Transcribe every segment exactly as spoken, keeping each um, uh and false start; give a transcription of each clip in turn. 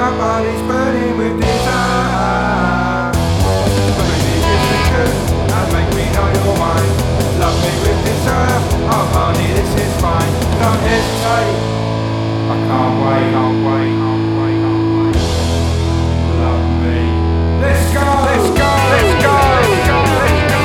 my body's burning with desire. But maybe if you could, and make me know you're mine. Love me with desire, oh honey, this is fine. Don't hesitate, I can't wait, can't wait, can't wait, can't wait. Love me. Let's go, let's go, let's go, let's go, let's go.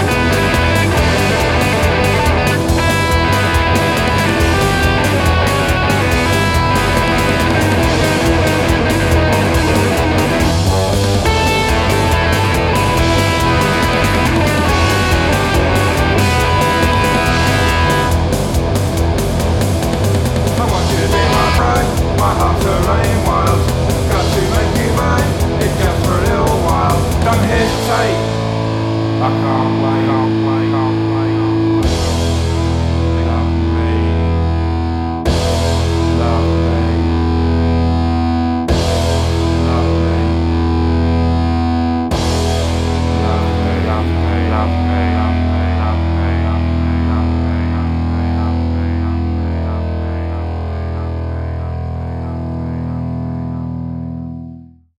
My heart's a running wild. Got to make you mine, it's just for a little while. Don't hesitate, I can't wait.